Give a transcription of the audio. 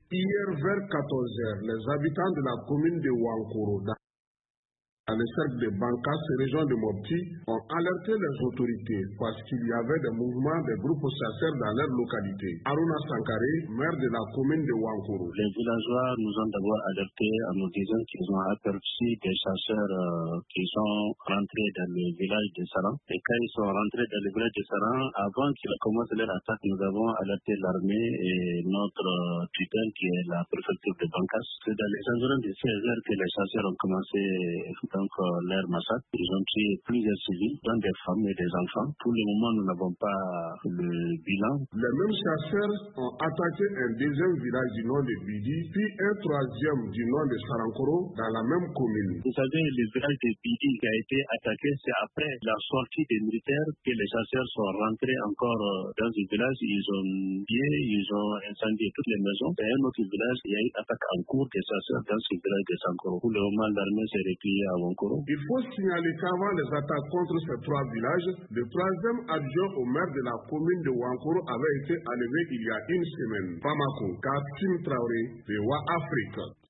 Hier vers 14 h, les habitants de la commune de Wankoro, dans le cercle de Bankas, région de Mopti, ont alerté les autorités parce qu'il y avait des mouvements des groupes chasseurs dans leur localité. Aruna Sankare, maire de la commune de Wankoro. Les villageois nous ont d'abord alertés en nous disant qu'ils ont aperçu des chasseurs qui sont rentrés dans le village de Saran. Et quand ils sont rentrés dans le village de Saran, avant qu'ils commencent leur attaque, nous avons alerté l'armée et notre tutelle qui est la préfecture de Bankas. C'est dans les environs de 16 h que les chasseurs ont commencé donc leur massacre. Ils ont tué plusieurs civils, dont des femmes et des enfants. Pour le moment, nous n'avons pas le bilan. Les mêmes chasseurs ont attaqué un deuxième village du nom de Bidi, puis un troisième du nom de Sarankoro dans la même commune. Vous savez, le village de Bidi qui a été attaqué, c'est après la sortie des militaires que les chasseurs sont rentrés encore dans ce village. Ils ont pillé, ils ont incendié toutes les maisons. Et un autre village, il y a eu une attaque en cours des chasseurs dans ce village de Sarankoro. Pour le moment, l'armée s'est repliée à Wankoro. Il faut signaler qu'avant les attaques contre ces trois villages, le troisième adjoint au maire de la commune de Wankoro avait été enlevé il y a une semaine. Bamako, Kassim Traoré, VOA Afrique.